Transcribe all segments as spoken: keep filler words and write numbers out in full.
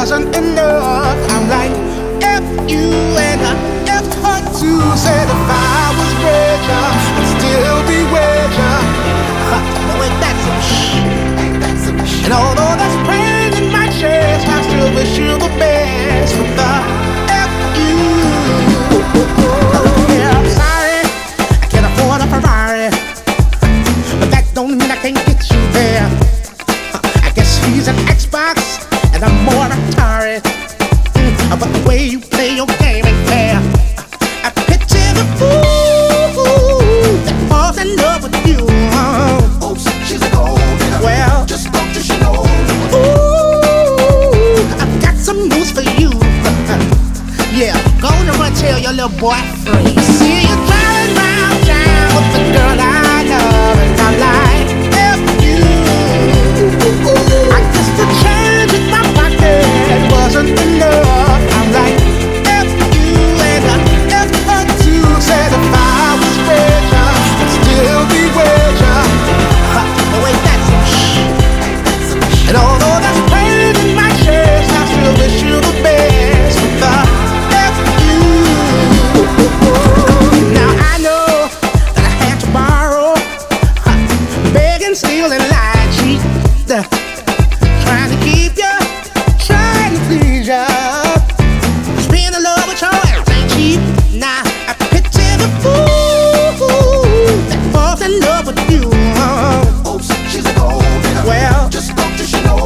wasn't enough. I'm like, F you and I F her too. Said if I was richer, I'd still be richer. Huh, no, ain't that some shit? Ain't that some shit? And although there's pain in my chest, I still wish you the best from the F you. Yeah, I'm sorry, I can't afford a Ferrari, but that don't mean I can't get you there. I guess he's an Xbox and I'm more Atari. Mm, but the way you play your game ain't fair. I picture the fool that falls in love with you. Oops, she's a gold digger. Well, just don't you know? Ooh, I've got some news for you. Yeah, go on and run tell your little boy free. See you driving round town with the girl I love, and I'm like, F you. I guess the change in my pocket wasn't enough. I'm like, F you and I F her too. Said if I was richer, I'd still be richer. Huh, no, ain't that some shit? And although there's pain in my chest, I still wish you the best with the F you. Now I know that I had to borrow, huh, beg and steal and lie, cheat, uh, trying to keep you, trying to please you. Just being in love with your ass ain't cheap. Now I picture the fool that falls in love with you. Oops, she's a gold digger. Well, just don't you know?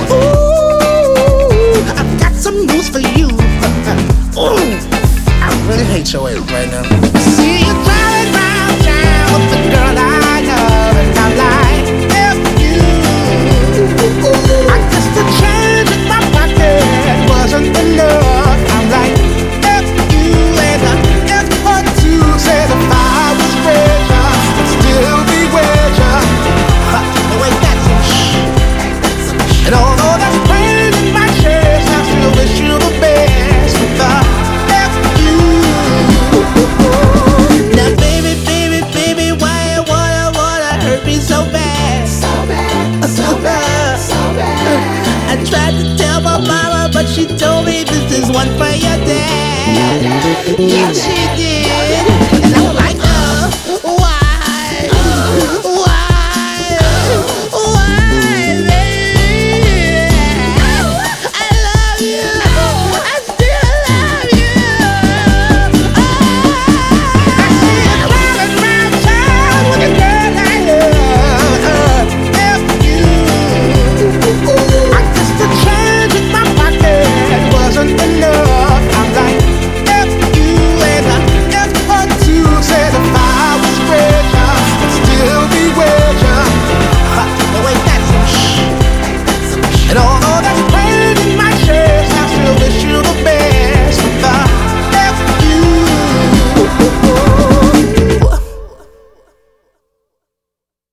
ooh, I've got some news for you. Ooh, I really hate your ass right now. See you driving round town with the girl I love, and I'm like, F you. I guess the change in my pocket wasn't enough. I'm like, F you and I F her too. Said if I was richer, I'd still be richer. Huh, no, ain't that some shit? And although there's pain in my chest, I still wish you the best with the F you. Now baby, baby, baby, why you wanna, wanna hurt me so bad? So bad, so bad, so bad. I tried to tell my mama, but she told me this is one for your dad. Yeah, she did.